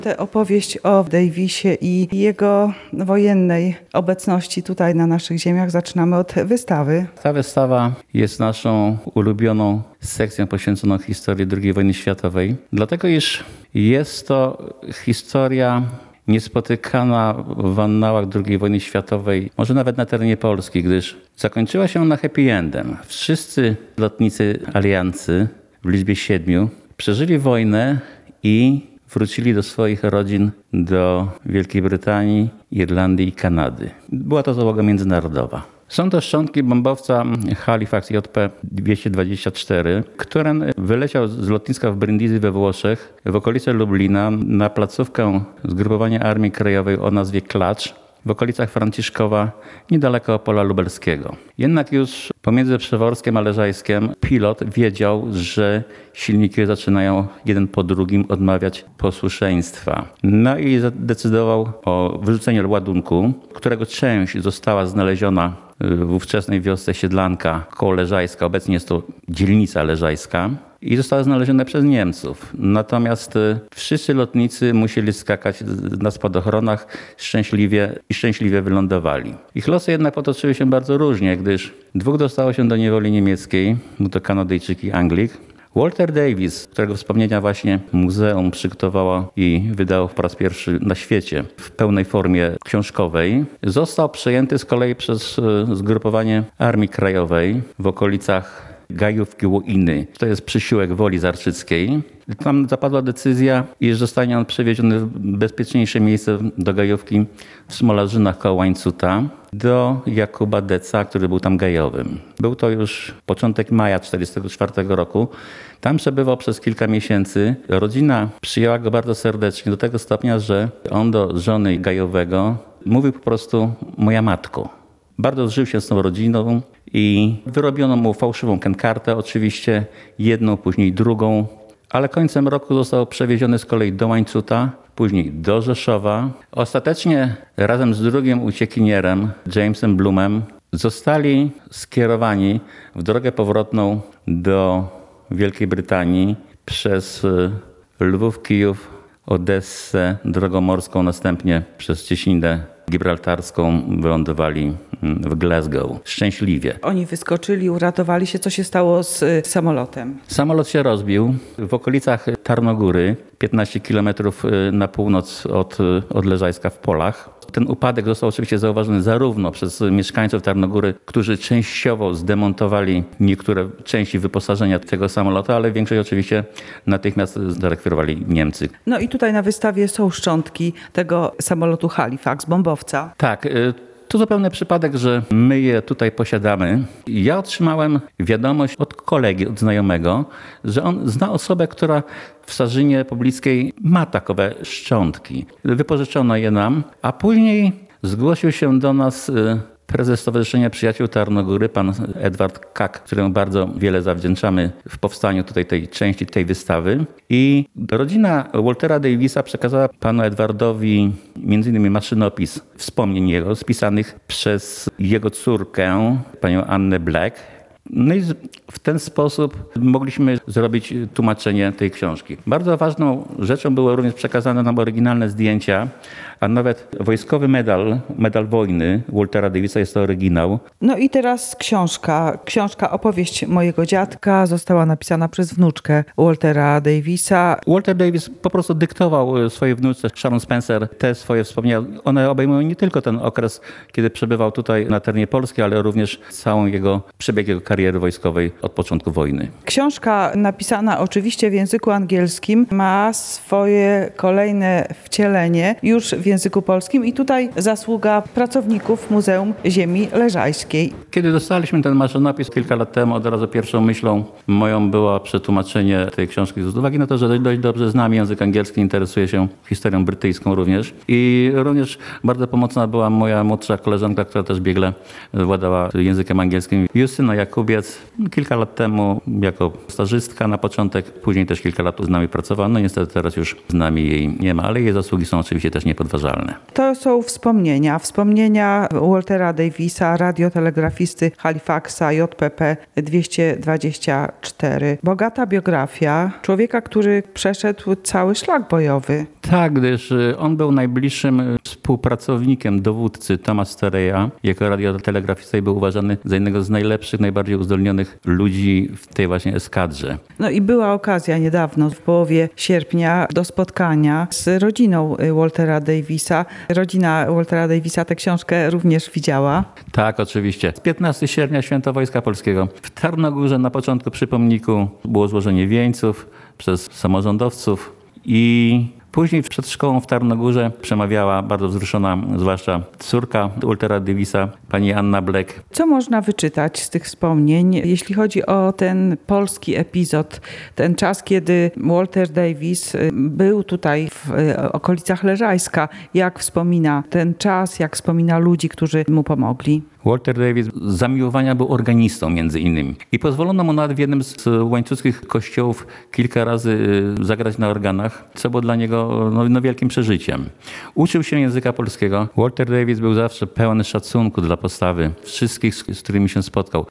Tę opowieść o Davisie i jego wojennej obecności tutaj na naszych ziemiach zaczynamy od wystawy. Ta wystawa jest naszą ulubioną sekcją poświęconą historii II wojny światowej, dlatego iż jest to historia niespotykana w annałach II wojny światowej, może nawet na terenie Polski, gdyż zakończyła się ona happy endem. Wszyscy lotnicy aliancy w liczbie 7 przeżyli wojnę i wrócili do swoich rodzin, do Wielkiej Brytanii, Irlandii i Kanady. Była to załoga międzynarodowa. Są to szczątki bombowca Halifax JP-224, który wyleciał z lotniska w Brindisi we Włoszech, w okolice Lublina, na placówkę zgrupowania Armii Krajowej o nazwie Klacz, w okolicach Franciszkowa, niedaleko Opola Lubelskiego. Jednak już pomiędzy Przeworskiem a Leżajskiem pilot wiedział, że silniki zaczynają jeden po drugim odmawiać posłuszeństwa. No i zadecydował o wyrzuceniu ładunku, którego część została znaleziona w ówczesnej wiosce Siedlanka koło Leżajska. Obecnie jest to dzielnica leżajska. I zostały znalezione przez Niemców. Natomiast wszyscy lotnicy musieli skakać na spadochronach szczęśliwie wylądowali. Ich losy jednak potoczyły się bardzo różnie, gdyż 2 dostało się do niewoli niemieckiej, był to Kanadyjczyk i Anglik. Walter Davis, którego wspomnienia właśnie muzeum przygotowało i wydało po raz pierwszy na świecie w pełnej formie książkowej, został przejęty z kolei przez zgrupowanie Armii Krajowej w okolicach Gajówki Łoiny. To jest przysiłek Woli Zarczyckiej. Tam zapadła decyzja, iż zostanie on przewieziony w bezpieczniejsze miejsce do Gajówki w Smolarzynach koło Łańcuta do Jakuba Deca, który był tam gajowym. Był to już początek maja 1944 roku. Tam przebywał przez kilka miesięcy. Rodzina przyjęła go bardzo serdecznie do tego stopnia, że on do żony gajowego mówił po prostu moja matko. Bardzo zżył się z tą rodziną i wyrobiono mu fałszywą kenkartę, oczywiście jedną, później drugą, ale końcem roku został przewieziony z kolei do Łańcuta, później do Rzeszowa. Ostatecznie razem z drugim uciekinierem, Jamesem Bloomem, zostali skierowani w drogę powrotną do Wielkiej Brytanii przez Lwów, Kijów, Odessę, drogą morską, następnie przez Cieśninę Gibraltarską wylądowali w Glasgow. Szczęśliwie. Oni wyskoczyli, uratowali się. Co się stało z samolotem? Samolot się rozbił w okolicach Tarnogóry, 15 km na północ od Leżajska w polach. Ten upadek został oczywiście zauważony zarówno przez mieszkańców Tarnogóry, którzy częściowo zdemontowali niektóre części wyposażenia tego samolotu, ale większość oczywiście natychmiast zarekwirowali Niemcy. No i tutaj na wystawie są szczątki tego samolotu Halifax, bombowca. Tak. To zupełny przypadek, że my je tutaj posiadamy. Ja otrzymałem wiadomość od kolegi, od znajomego, że on zna osobę, która w Sarzynie Pobliskiej ma takowe szczątki. Wypożyczono je nam, a później zgłosił się do nas prezes Stowarzyszenia Przyjaciół Tarnogóry, pan Edward Kak, któremu bardzo wiele zawdzięczamy w powstaniu tutaj tej części, tej wystawy. I rodzina Waltera Davisa przekazała panu Edwardowi m.in. maszynopis wspomnień jego, spisanych przez jego córkę, panią Annę Black. No i w ten sposób mogliśmy zrobić tłumaczenie tej książki. Bardzo ważną rzeczą było również przekazane nam oryginalne zdjęcia, a nawet wojskowy medal wojny Waltera Davisa, jest to oryginał. No i teraz książka Opowieść mojego dziadka została napisana przez wnuczkę Waltera Davisa. Walter Davis po prostu dyktował swojej wnuczce Sharon Spencer te swoje wspomnienia. One obejmują nie tylko ten okres, kiedy przebywał tutaj na terenie Polski, ale również całą przebieg jego kariery wojskowej od początku wojny. Książka napisana oczywiście w języku angielskim ma swoje kolejne wcielenie już w języku polskim i tutaj zasługa pracowników Muzeum Ziemi Leżajskiej. Kiedy dostaliśmy ten maszynopis kilka lat temu, od razu pierwszą myślą moją było przetłumaczenie tej książki z uwagi na to, że dość dobrze znam język angielski, interesuję się historią brytyjską również. I również bardzo pomocna była moja młodsza koleżanka, która też biegle władała językiem angielskim, Justyna Jakub. Kubiec kilka lat temu jako stażystka na początek, później też kilka lat z nami pracowała. No niestety teraz już z nami jej nie ma, ale jej zasługi są oczywiście też niepodważalne. To są wspomnienia Waltera Davisa, radiotelegrafisty Halifaxa JPP 224. Bogata biografia człowieka, który przeszedł cały szlak bojowy. Tak, gdyż on był najbliższym współpracownikiem dowódcy Thomas Stareya. Jako radiotelegrafista i był uważany za jednego z najlepszych, najbardziej uzdolnionych ludzi w tej właśnie eskadrze. No i była okazja niedawno, w połowie sierpnia, do spotkania z rodziną Waltera Davisa. Rodzina Waltera Davisa tę książkę również widziała. Tak, oczywiście. 15 sierpnia, Święto Wojska Polskiego. W Tarnogórze na początku przy pomniku było złożenie wieńców przez samorządowców i później przed szkołą w Tarnogórze przemawiała bardzo wzruszona, zwłaszcza córka Waltera Davisa, pani Anna Black. Co można wyczytać z tych wspomnień, jeśli chodzi o ten polski epizod, ten czas, kiedy Walter Davis był tutaj w okolicach Leżajska? Jak wspomina ten czas, jak wspomina ludzi, którzy mu pomogli? Walter Davis z zamiłowania był organistą między innymi i pozwolono mu nawet w jednym z łańcuckich kościołów kilka razy zagrać na organach, co było dla niego wielkim przeżyciem. Uczył się języka polskiego. Walter Davis był zawsze pełen szacunku dla postawy wszystkich, z którymi się spotkał.